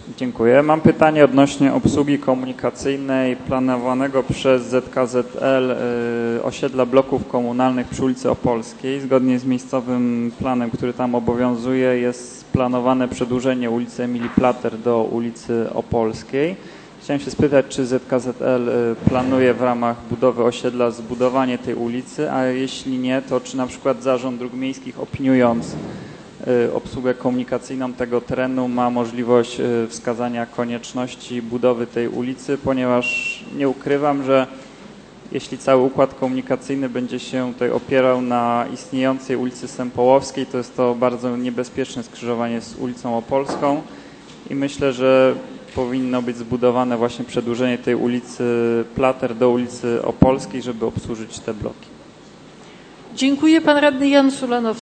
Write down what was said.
Dziękuję. Mam pytanie odnośnie obsługi komunikacyjnej planowanego przez ZKZL osiedla bloków komunalnych przy ulicy Opolskiej. Zgodnie z miejscowym planem, który tam obowiązuje, jest planowane przedłużenie ulicy Emilii Plater do ulicy Opolskiej. Chciałem się spytać, czy ZKZL planuje w ramach budowy osiedla zbudowanie tej ulicy, a jeśli nie, to czy na przykład Zarząd Dróg Miejskich, opiniując obsługę komunikacyjną tego terenu, ma możliwość wskazania konieczności budowy tej ulicy, ponieważ nie ukrywam, że jeśli cały układ komunikacyjny będzie się tutaj opierał na istniejącej ulicy Sępołowskiej, to jest to bardzo niebezpieczne skrzyżowanie z ulicą Opolską i myślę, że powinno być zbudowane właśnie przedłużenie tej ulicy Plater do ulicy Opolskiej, żeby obsłużyć te bloki. Dziękuję. Pan radny Jan Sulanow.